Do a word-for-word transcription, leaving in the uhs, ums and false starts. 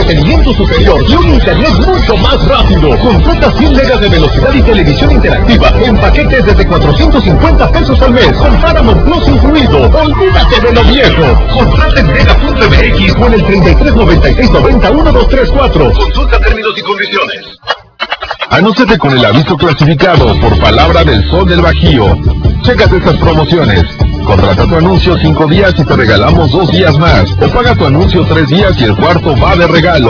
entretenimiento superior y un internet mucho más rápido. Contrata cien megas de velocidad y televisión interactiva en paquetes desde cuatrocientos cincuenta pesos al mes, con Paramount Plus incluido. Olvídate de lo viejo. Contrata en Mega punto M X o en el treinta y tres noventa y seis noventa uno dos tres cuatro. Consulta términos y condiciones. Anúnciate con el aviso clasificado por Palabra del Sol del Bajío. Chécate estas promociones. Contrata tu anuncio cinco días y te regalamos dos días más. O paga tu anuncio tres días y el cuarto va de regalo.